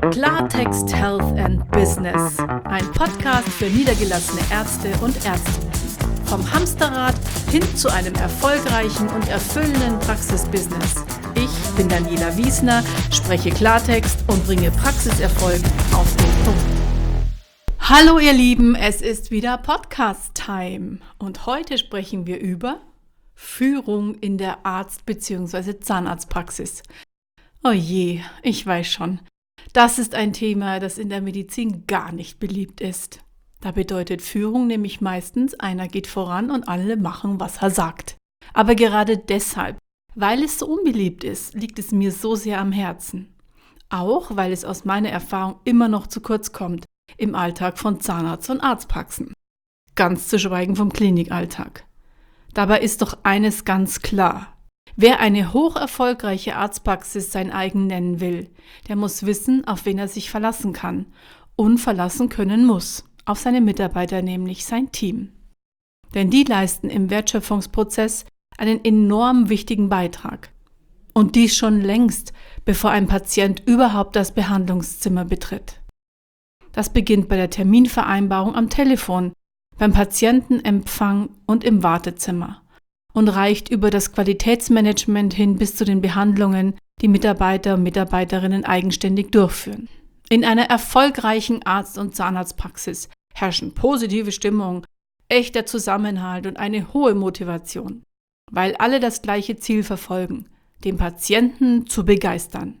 Klartext Health and Business, ein Podcast für niedergelassene Ärzte und Ärztinnen. Vom Hamsterrad hin zu einem erfolgreichen und erfüllenden Praxisbusiness. Ich bin Daniela Wiesner, spreche Klartext und bringe Praxiserfolg auf den Punkt. Hallo ihr Lieben, es ist wieder Podcast-Time und heute sprechen wir über Führung in der Arzt- bzw. Zahnarztpraxis. Oh je, ich weiß schon. Das ist ein Thema, das in der Medizin gar nicht beliebt ist. Da bedeutet Führung nämlich meistens, einer geht voran und alle machen, was er sagt. Aber gerade deshalb, weil es so unbeliebt ist, liegt es mir so sehr am Herzen. Auch weil es aus meiner Erfahrung immer noch zu kurz kommt im Alltag von Zahnarzt- und Arztpraxen. Ganz zu schweigen vom Klinikalltag. Dabei ist doch eines ganz klar. Wer eine hoch erfolgreiche Arztpraxis sein eigen nennen will, der muss wissen, auf wen er sich verlassen kann und verlassen können muss, auf seine Mitarbeiter, nämlich sein Team. Denn die leisten im Wertschöpfungsprozess einen enorm wichtigen Beitrag. Und dies schon längst, bevor ein Patient überhaupt das Behandlungszimmer betritt. Das beginnt bei der Terminvereinbarung am Telefon, beim Patientenempfang und im Wartezimmer. Und reicht über das Qualitätsmanagement hin bis zu den Behandlungen, die Mitarbeiter und Mitarbeiterinnen eigenständig durchführen. In einer erfolgreichen Arzt- und Zahnarztpraxis herrschen positive Stimmung, echter Zusammenhalt und eine hohe Motivation, weil alle das gleiche Ziel verfolgen, den Patienten zu begeistern.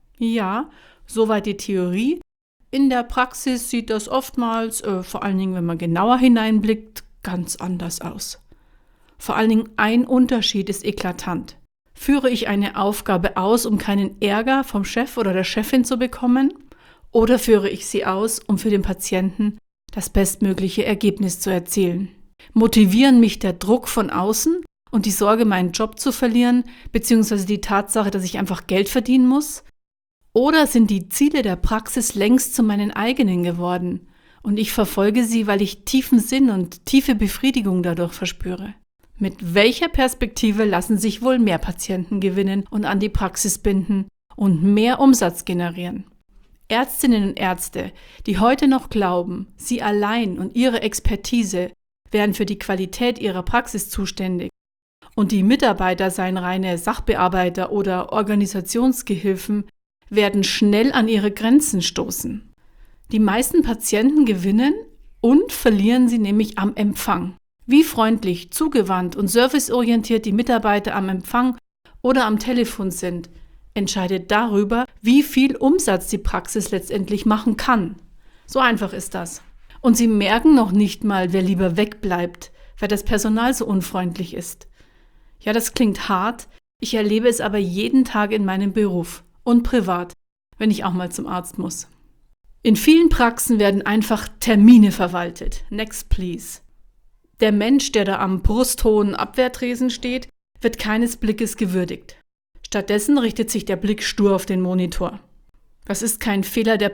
Ja, soweit die Theorie. In der Praxis sieht das oftmals, vor allen Dingen wenn man genauer hineinblickt, ganz anders aus. Vor allen Dingen ein Unterschied ist eklatant. Führe ich eine Aufgabe aus, um keinen Ärger vom Chef oder der Chefin zu bekommen? Oder führe ich sie aus, um für den Patienten das bestmögliche Ergebnis zu erzielen? Motivieren mich der Druck von außen und die Sorge, meinen Job zu verlieren, beziehungsweise die Tatsache, dass ich einfach Geld verdienen muss? Oder sind die Ziele der Praxis längst zu meinen eigenen geworden und ich verfolge sie, weil ich tiefen Sinn und tiefe Befriedigung dadurch verspüre? Mit welcher Perspektive lassen sich wohl mehr Patienten gewinnen und an die Praxis binden und mehr Umsatz generieren? Ärztinnen und Ärzte, die heute noch glauben, sie allein und ihre Expertise wären für die Qualität ihrer Praxis zuständig und die Mitarbeiter seien reine Sachbearbeiter oder Organisationsgehilfen, werden schnell an ihre Grenzen stoßen. Die meisten Patienten gewinnen und verlieren sie nämlich am Empfang. Wie freundlich, zugewandt und serviceorientiert die Mitarbeiter am Empfang oder am Telefon sind, entscheidet darüber, wie viel Umsatz die Praxis letztendlich machen kann. So einfach ist das. Und sie merken noch nicht mal, wer lieber wegbleibt, weil das Personal so unfreundlich ist. Ja, das klingt hart, ich erlebe es aber jeden Tag in meinem Beruf und privat, wenn ich auch mal zum Arzt muss. In vielen Praxen werden einfach Termine verwaltet. Next, please. Der Mensch, der da am brusthohen Abwehrtresen steht, wird keines Blickes gewürdigt. Stattdessen richtet sich der Blick stur auf den Monitor. Das ist kein Fehler der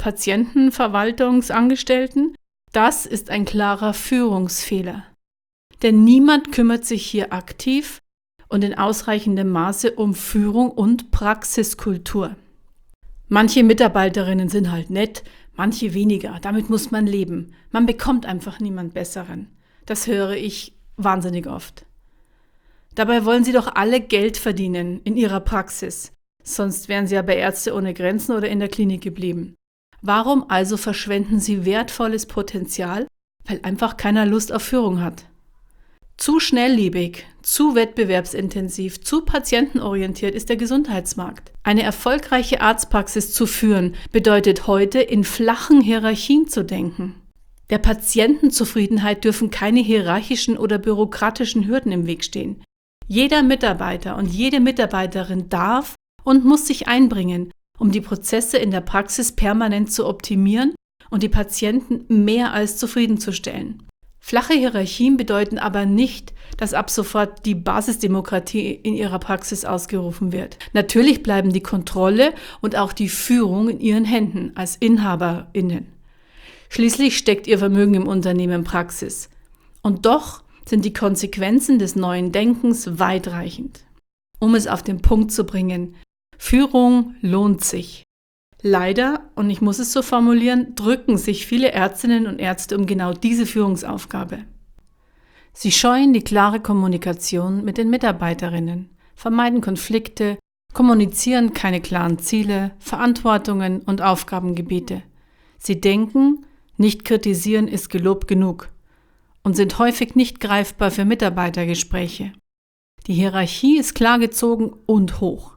Patientenverwaltungsangestellten, das ist ein klarer Führungsfehler. Denn niemand kümmert sich hier aktiv und in ausreichendem Maße um Führung und Praxiskultur. Manche Mitarbeiterinnen sind halt nett, manche weniger, damit muss man leben. Man bekommt einfach niemand Besseren. Das höre ich wahnsinnig oft. Dabei wollen sie doch alle Geld verdienen in ihrer Praxis. Sonst wären sie ja bei Ärzte ohne Grenzen oder in der Klinik geblieben. Warum also verschwenden sie wertvolles Potenzial, weil einfach keiner Lust auf Führung hat? Zu schnelllebig, zu wettbewerbsintensiv, zu patientenorientiert ist der Gesundheitsmarkt. Eine erfolgreiche Arztpraxis zu führen, bedeutet heute in flachen Hierarchien zu denken. Der Patientenzufriedenheit dürfen keine hierarchischen oder bürokratischen Hürden im Weg stehen. Jeder Mitarbeiter und jede Mitarbeiterin darf und muss sich einbringen, um die Prozesse in der Praxis permanent zu optimieren und die Patienten mehr als zufriedenzustellen. Flache Hierarchien bedeuten aber nicht, dass ab sofort die Basisdemokratie in ihrer Praxis ausgerufen wird. Natürlich bleiben die Kontrolle und auch die Führung in ihren Händen als InhaberInnen. Schließlich steckt ihr Vermögen im Unternehmen Praxis. Und doch sind die Konsequenzen des neuen Denkens weitreichend. Um es auf den Punkt zu bringen, Führung lohnt sich. Leider, und ich muss es so formulieren, drücken sich viele Ärztinnen und Ärzte um genau diese Führungsaufgabe. Sie scheuen die klare Kommunikation mit den Mitarbeiterinnen, vermeiden Konflikte, kommunizieren keine klaren Ziele, Verantwortungen und Aufgabengebiete. Sie denken, nicht kritisieren ist gelobt genug und sind häufig nicht greifbar für Mitarbeitergespräche. Die Hierarchie ist klar gezogen und hoch.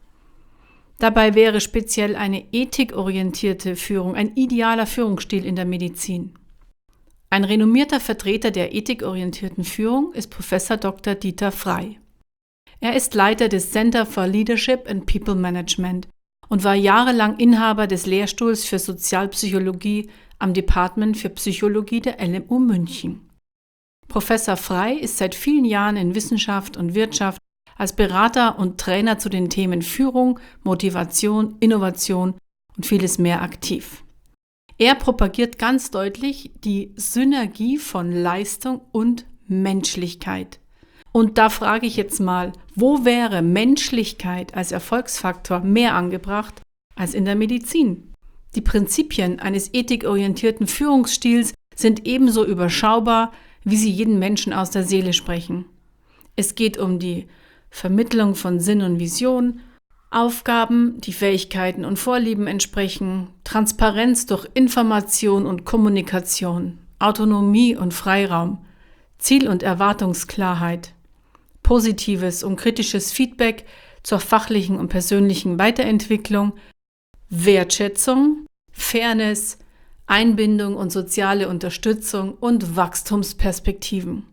Dabei wäre speziell eine ethikorientierte Führung ein idealer Führungsstil in der Medizin. Ein renommierter Vertreter der ethikorientierten Führung ist Professor Dr. Dieter Frey. Er ist Leiter des Center for Leadership and People Management und war jahrelang Inhaber des Lehrstuhls für Sozialpsychologie am Department für Psychologie der LMU München. Professor Frey ist seit vielen Jahren in Wissenschaft und Wirtschaft als Berater und Trainer zu den Themen Führung, Motivation, Innovation und vieles mehr aktiv. Er propagiert ganz deutlich die Synergie von Leistung und Menschlichkeit. Und da frage ich jetzt mal, wo wäre Menschlichkeit als Erfolgsfaktor mehr angebracht als in der Medizin? Die Prinzipien eines ethikorientierten Führungsstils sind ebenso überschaubar, wie sie jeden Menschen aus der Seele sprechen. Es geht um die Vermittlung von Sinn und Vision, Aufgaben, die Fähigkeiten und Vorlieben entsprechen, Transparenz durch Information und Kommunikation, Autonomie und Freiraum, Ziel- und Erwartungsklarheit, positives und kritisches Feedback zur fachlichen und persönlichen Weiterentwicklung, Wertschätzung, Fairness, Einbindung und soziale Unterstützung und Wachstumsperspektiven.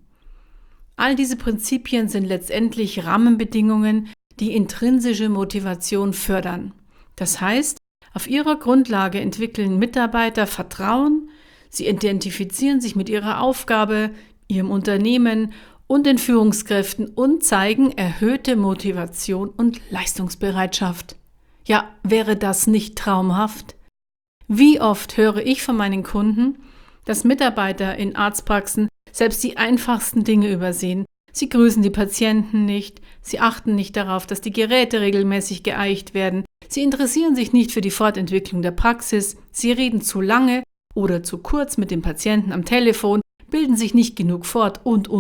All diese Prinzipien sind letztendlich Rahmenbedingungen, die intrinsische Motivation fördern. Das heißt, auf ihrer Grundlage entwickeln Mitarbeiter Vertrauen, sie identifizieren sich mit ihrer Aufgabe, ihrem Unternehmen und den Führungskräften und zeigen erhöhte Motivation und Leistungsbereitschaft. Ja, wäre das nicht traumhaft? Wie oft höre ich von meinen Kunden, dass Mitarbeiter in Arztpraxen selbst die einfachsten Dinge übersehen. Sie grüßen die Patienten nicht, sie achten nicht darauf, dass die Geräte regelmäßig geeicht werden, sie interessieren sich nicht für die Fortentwicklung der Praxis, sie reden zu lange oder zu kurz mit dem Patienten am Telefon, bilden sich nicht genug fort und.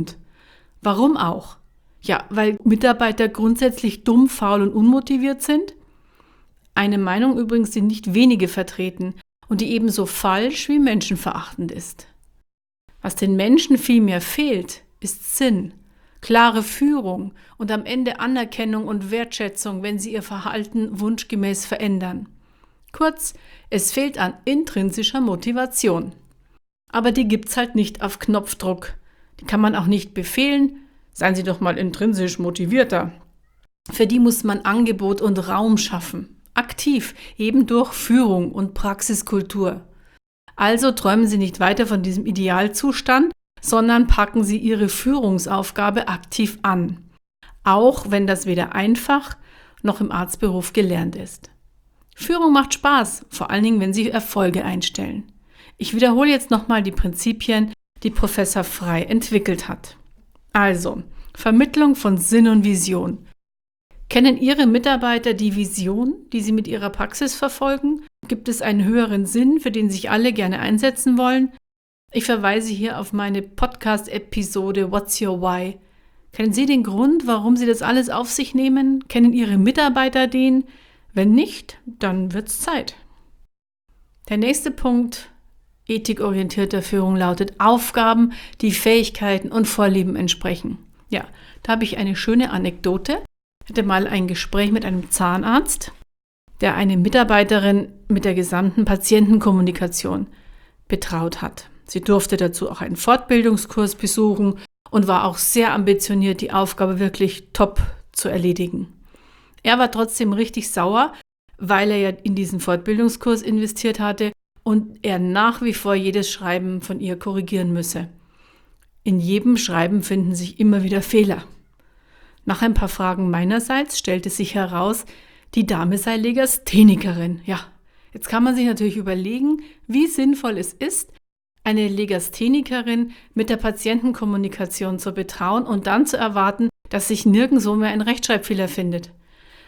Warum auch? Ja, weil Mitarbeiter grundsätzlich dumm, faul und unmotiviert sind? Eine Meinung übrigens, die nicht wenige vertreten und die ebenso falsch wie menschenverachtend ist. Was den Menschen vielmehr fehlt, ist Sinn, klare Führung und am Ende Anerkennung und Wertschätzung, wenn sie ihr Verhalten wunschgemäß verändern. Kurz, es fehlt an intrinsischer Motivation. Aber die gibt's halt nicht auf Knopfdruck. Die kann man auch nicht befehlen, seien Sie doch mal intrinsisch motivierter. Für die muss man Angebot und Raum schaffen. Aktiv, eben durch Führung und Praxiskultur. Also träumen Sie nicht weiter von diesem Idealzustand, sondern packen Sie Ihre Führungsaufgabe aktiv an. Auch wenn das weder einfach noch im Arztberuf gelernt ist. Führung macht Spaß, vor allen Dingen, wenn Sie Erfolge einstellen. Ich wiederhole jetzt nochmal die Prinzipien, die Professor Frey entwickelt hat. Also, Vermittlung von Sinn und Vision. Kennen Ihre Mitarbeiter die Vision, die Sie mit Ihrer Praxis verfolgen? Gibt es einen höheren Sinn, für den sich alle gerne einsetzen wollen? Ich verweise hier auf meine Podcast-Episode What's Your Why? Kennen Sie den Grund, warum Sie das alles auf sich nehmen? Kennen Ihre Mitarbeiter den? Wenn nicht, dann wird's Zeit. Der nächste Punkt ethikorientierter Führung lautet Aufgaben, die Fähigkeiten und Vorlieben entsprechen. Ja, da habe ich eine schöne Anekdote. Ich hatte mal ein Gespräch mit einem Zahnarzt, der eine Mitarbeiterin mit der gesamten Patientenkommunikation betraut hat. Sie durfte dazu auch einen Fortbildungskurs besuchen und war auch sehr ambitioniert, die Aufgabe wirklich top zu erledigen. Er war trotzdem richtig sauer, weil er ja in diesen Fortbildungskurs investiert hatte und er nach wie vor jedes Schreiben von ihr korrigieren müsse. In jedem Schreiben finden sich immer wieder Fehler. Nach ein paar Fragen meinerseits stellte sich heraus, die Dame sei Legasthenikerin. Ja, jetzt kann man sich natürlich überlegen, wie sinnvoll es ist, eine Legasthenikerin mit der Patientenkommunikation zu betrauen und dann zu erwarten, dass sich nirgendwo mehr ein Rechtschreibfehler findet.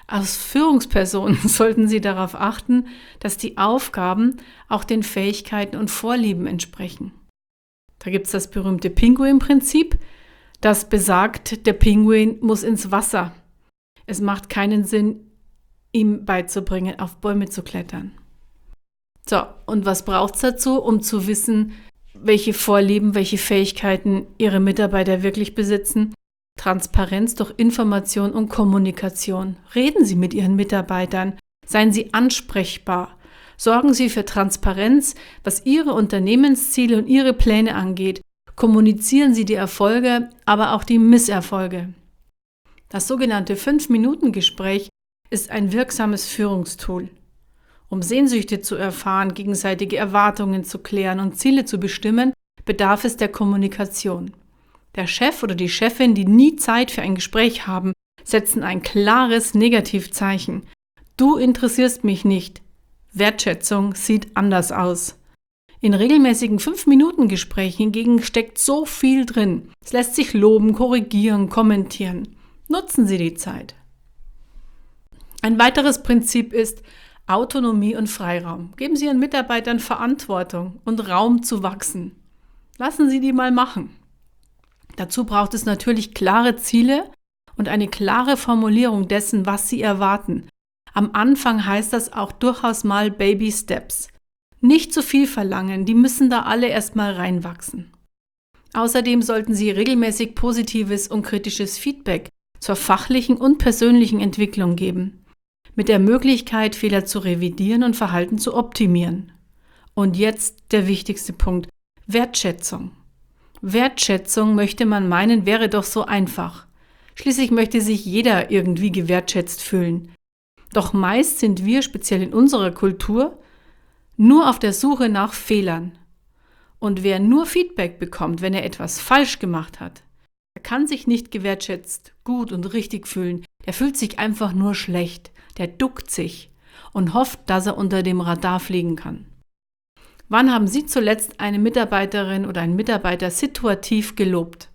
Als Führungsperson sollten Sie darauf achten, dass die Aufgaben auch den Fähigkeiten und Vorlieben entsprechen. Da gibt es das berühmte Pinguin-Prinzip, das besagt, der Pinguin muss ins Wasser. Es macht keinen Sinn, ihm beizubringen, auf Bäume zu klettern. So, und was braucht es dazu, um zu wissen, welche Vorlieben, welche Fähigkeiten Ihre Mitarbeiter wirklich besitzen? Transparenz durch Information und Kommunikation. Reden Sie mit Ihren Mitarbeitern, seien Sie ansprechbar. Sorgen Sie für Transparenz, was Ihre Unternehmensziele und Ihre Pläne angeht. Kommunizieren Sie die Erfolge, aber auch die Misserfolge. Das sogenannte 5-Minuten-Gespräch ist ein wirksames Führungstool. Um Sehnsüchte zu erfahren, gegenseitige Erwartungen zu klären und Ziele zu bestimmen, bedarf es der Kommunikation. Der Chef oder die Chefin, die nie Zeit für ein Gespräch haben, setzen ein klares Negativzeichen. Du interessierst mich nicht. Wertschätzung sieht anders aus. In regelmäßigen 5-Minuten-Gesprächen hingegen steckt so viel drin. Es lässt sich loben, korrigieren, kommentieren. Nutzen Sie die Zeit. Ein weiteres Prinzip ist Autonomie und Freiraum. Geben Sie Ihren Mitarbeitern Verantwortung und Raum zu wachsen. Lassen Sie die mal machen. Dazu braucht es natürlich klare Ziele und eine klare Formulierung dessen, was Sie erwarten. Am Anfang heißt das auch durchaus mal Baby Steps. Nicht zu viel verlangen, die müssen da alle erstmal reinwachsen. Außerdem sollten Sie regelmäßig positives und kritisches Feedback zur fachlichen und persönlichen Entwicklung geben, mit der Möglichkeit, Fehler zu revidieren und Verhalten zu optimieren. Und jetzt der wichtigste Punkt, Wertschätzung. Wertschätzung, möchte man meinen, wäre doch so einfach. Schließlich möchte sich jeder irgendwie gewertschätzt fühlen. Doch meist sind wir, speziell in unserer Kultur, nur auf der Suche nach Fehlern. Und wer nur Feedback bekommt, wenn er etwas falsch gemacht hat, der kann sich nicht gewertschätzt, gut und richtig fühlen. Der fühlt sich einfach nur schlecht. Der duckt sich und hofft, dass er unter dem Radar fliegen kann. Wann haben Sie zuletzt eine Mitarbeiterin oder einen Mitarbeiter situativ gelobt?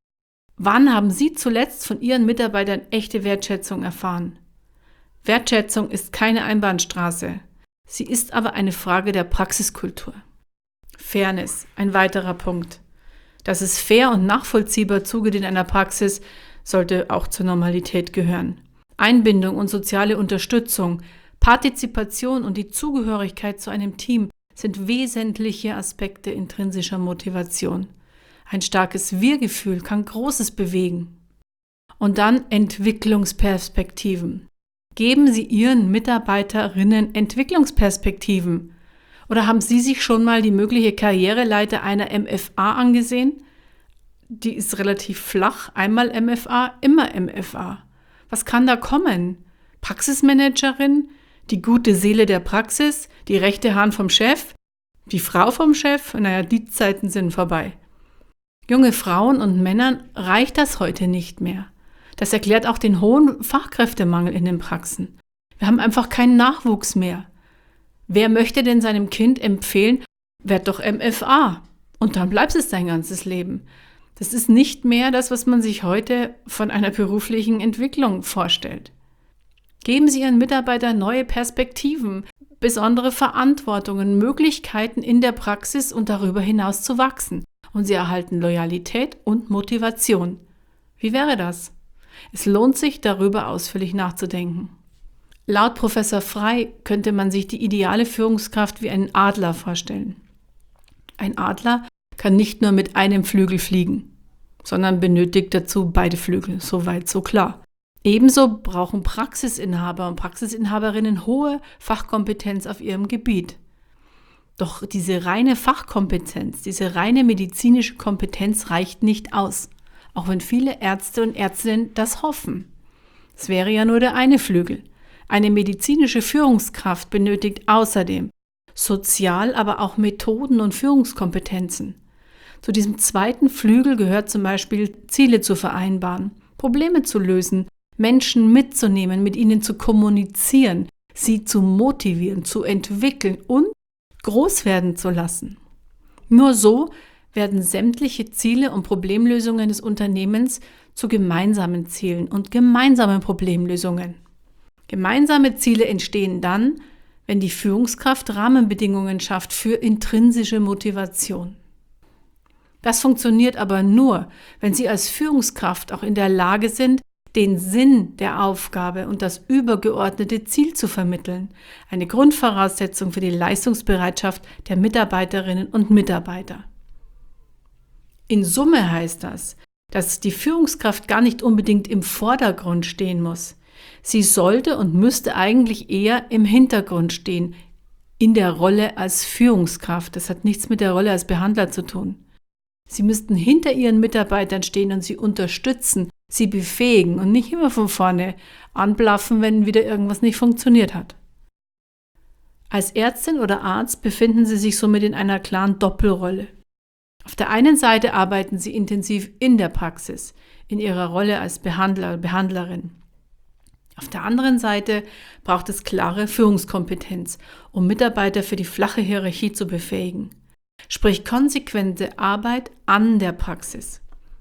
Wann haben Sie zuletzt von Ihren Mitarbeitern echte Wertschätzung erfahren? Wertschätzung ist keine Einbahnstraße. Sie ist aber eine Frage der Praxiskultur. Fairness, ein weiterer Punkt. Dass es fair und nachvollziehbar zugeht in einer Praxis, sollte auch zur Normalität gehören. Einbindung und soziale Unterstützung, Partizipation und die Zugehörigkeit zu einem Team sind wesentliche Aspekte intrinsischer Motivation. Ein starkes Wir-Gefühl kann Großes bewegen. Und dann Entwicklungsperspektiven. Geben Sie Ihren Mitarbeiterinnen Entwicklungsperspektiven? Oder haben Sie sich schon mal die mögliche Karriereleiter einer MFA angesehen? Die ist relativ flach, einmal MFA, immer MFA. Was kann da kommen? Praxismanagerin? Die gute Seele der Praxis, die rechte Hand vom Chef, die Frau vom Chef, naja, die Zeiten sind vorbei. Junge Frauen und Männern reicht das heute nicht mehr. Das erklärt auch den hohen Fachkräftemangel in den Praxen. Wir haben einfach keinen Nachwuchs mehr. Wer möchte denn seinem Kind empfehlen, werd doch MFA und dann bleibst es dein ganzes Leben. Das ist nicht mehr das, was man sich heute von einer beruflichen Entwicklung vorstellt. Geben Sie Ihren Mitarbeitern neue Perspektiven, besondere Verantwortungen, Möglichkeiten in der Praxis und darüber hinaus zu wachsen. Und Sie erhalten Loyalität und Motivation. Wie wäre das? Es lohnt sich, darüber ausführlich nachzudenken. Laut Professor Frey könnte man sich die ideale Führungskraft wie einen Adler vorstellen. Ein Adler kann nicht nur mit einem Flügel fliegen, sondern benötigt dazu beide Flügel. Soweit, so klar. Ebenso brauchen Praxisinhaber und Praxisinhaberinnen hohe Fachkompetenz auf ihrem Gebiet. Doch diese reine Fachkompetenz, diese reine medizinische Kompetenz reicht nicht aus, auch wenn viele Ärzte und Ärztinnen das hoffen. Es wäre ja nur der eine Flügel. Eine medizinische Führungskraft benötigt außerdem Sozial-, aber auch Methoden- und Führungskompetenzen. Zu diesem zweiten Flügel gehört zum Beispiel Ziele zu vereinbaren, Probleme zu lösen, Menschen mitzunehmen, mit ihnen zu kommunizieren, sie zu motivieren, zu entwickeln und groß werden zu lassen. Nur so werden sämtliche Ziele und Problemlösungen des Unternehmens zu gemeinsamen Zielen und gemeinsamen Problemlösungen. Gemeinsame Ziele entstehen dann, wenn die Führungskraft Rahmenbedingungen schafft für intrinsische Motivation. Das funktioniert aber nur, wenn Sie als Führungskraft auch in der Lage sind, den Sinn der Aufgabe und das übergeordnete Ziel zu vermitteln. Eine Grundvoraussetzung für die Leistungsbereitschaft der Mitarbeiterinnen und Mitarbeiter. In Summe heißt das, dass die Führungskraft gar nicht unbedingt im Vordergrund stehen muss. Sie sollte und müsste eigentlich eher im Hintergrund stehen, in der Rolle als Führungskraft. Das hat nichts mit der Rolle als Behandler zu tun. Sie müssten hinter Ihren Mitarbeitern stehen und sie unterstützen, sie befähigen und nicht immer von vorne anblaffen, wenn wieder irgendwas nicht funktioniert hat. Als Ärztin oder Arzt befinden Sie sich somit in einer klaren Doppelrolle. Auf der einen Seite arbeiten Sie intensiv in der Praxis, in Ihrer Rolle als Behandler, Behandlerin. Auf der anderen Seite braucht es klare Führungskompetenz, um Mitarbeiter für die flache Hierarchie zu befähigen. Sprich konsequente Arbeit an der Praxis.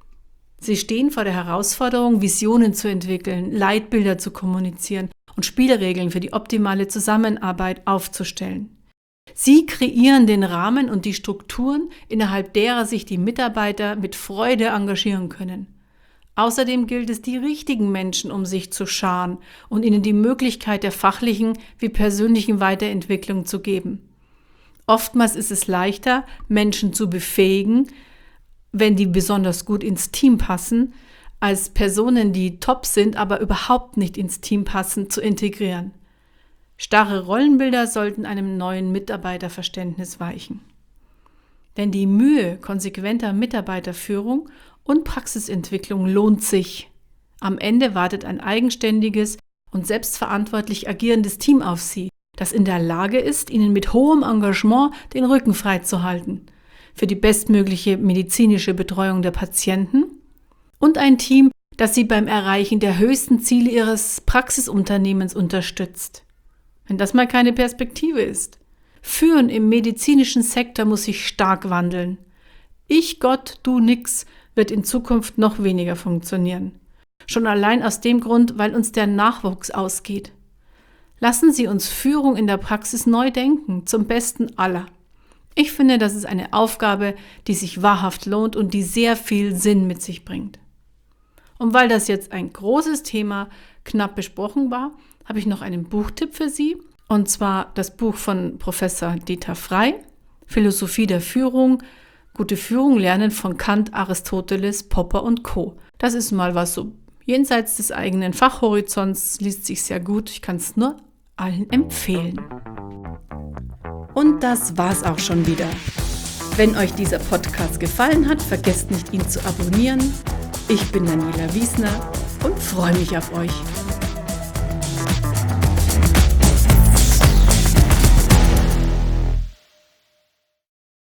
Sie stehen vor der Herausforderung, Visionen zu entwickeln, Leitbilder zu kommunizieren und Spielregeln für die optimale Zusammenarbeit aufzustellen. Sie kreieren den Rahmen und die Strukturen, innerhalb derer sich die Mitarbeiter mit Freude engagieren können. Außerdem gilt es, die richtigen Menschen um sich zu scharen und ihnen die Möglichkeit der fachlichen wie persönlichen Weiterentwicklung zu geben. Oftmals ist es leichter, Menschen zu befähigen, wenn die besonders gut ins Team passen, als Personen, die top sind, aber überhaupt nicht ins Team passen, zu integrieren. Starre Rollenbilder sollten einem neuen Mitarbeiterverständnis weichen. Denn die Mühe konsequenter Mitarbeiterführung und Praxisentwicklung lohnt sich. Am Ende wartet ein eigenständiges und selbstverantwortlich agierendes Team auf Sie, das in der Lage ist, Ihnen mit hohem Engagement den Rücken frei zu halten, für die bestmögliche medizinische Betreuung der Patienten und ein Team, das Sie beim Erreichen der höchsten Ziele Ihres Praxisunternehmens unterstützt. Wenn das mal keine Perspektive ist. Führen im medizinischen Sektor muss sich stark wandeln. Ich Gott, du nix wird in Zukunft noch weniger funktionieren. Schon allein aus dem Grund, weil uns der Nachwuchs ausgeht. Lassen Sie uns Führung in der Praxis neu denken, zum Besten aller. Ich finde, das ist eine Aufgabe, die sich wahrhaft lohnt und die sehr viel Sinn mit sich bringt. Und weil das jetzt ein großes Thema knapp besprochen war, habe ich noch einen Buchtipp für Sie, und zwar das Buch von Professor Dieter Frey, Philosophie der Führung, Gute Führung lernen von Kant, Aristoteles, Popper und Co. Das ist mal was so jenseits des eigenen Fachhorizonts, liest sich sehr gut, ich kann es nur allen empfehlen. Und das war's auch schon wieder. Wenn euch dieser Podcast gefallen hat, vergesst nicht, ihn zu abonnieren. Ich bin Daniela Wiesner und freue mich auf euch.